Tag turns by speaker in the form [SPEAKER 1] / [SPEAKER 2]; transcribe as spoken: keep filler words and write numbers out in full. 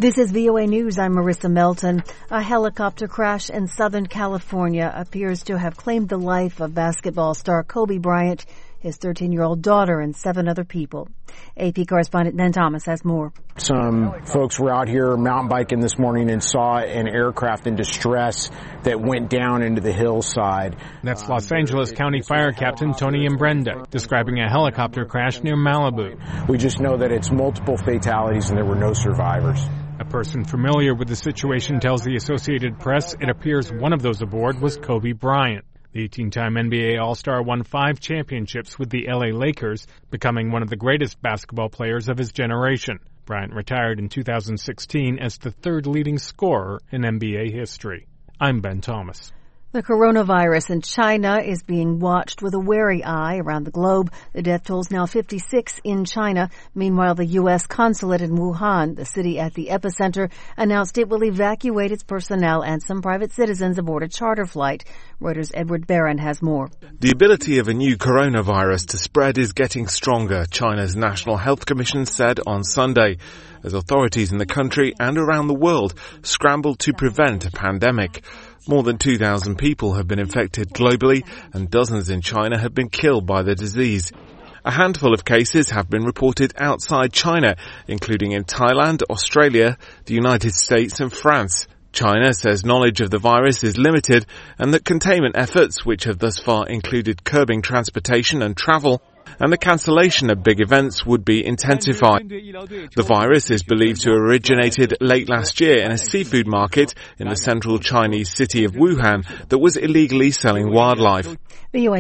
[SPEAKER 1] This is V O A News. I'm Marissa Melton. A helicopter crash in Southern California appears to have claimed the life of basketball star Kobe Bryant, his thirteen-year-old daughter, and seven other people. A P correspondent Ben Thomas has more.
[SPEAKER 2] Some folks were out here mountain biking this morning and saw an aircraft in distress that went down into the hillside.
[SPEAKER 3] That's Los Angeles County Fire Captain Tony Imbrenda describing a helicopter crash near Malibu.
[SPEAKER 2] We just know that it's multiple fatalities and there were no survivors.
[SPEAKER 3] A person familiar with the situation tells the Associated Press it appears one of those aboard was Kobe Bryant. The eighteen-time N B A All-Star won five championships with the L A Lakers, becoming one of the greatest basketball players of his generation. Bryant retired in two thousand sixteen as the third leading scorer in N B A history. I'm Ben Thomas.
[SPEAKER 1] The coronavirus in China is being watched with a wary eye around the globe. The death toll is now fifty-six in China. Meanwhile, the U S consulate in Wuhan, the city at the epicenter, announced it will evacuate its personnel and some private citizens aboard a charter flight. Reuters' Edward Barron has more.
[SPEAKER 4] The ability of a new coronavirus to spread is getting stronger, China's National Health Commission said on Sunday, as authorities in the country and around the world scramble to prevent a pandemic. More than two thousand people have been infected globally, and dozens in China have been killed by the disease. A handful of cases have been reported outside China, including in Thailand, Australia, the United States and France. China says knowledge of the virus is limited and that containment efforts, which have thus far included curbing transportation and travel, and the cancellation of big events would be intensified. The virus is believed to have originated late last year in a seafood market in the central Chinese city of Wuhan that was illegally selling wildlife.
[SPEAKER 1] V O A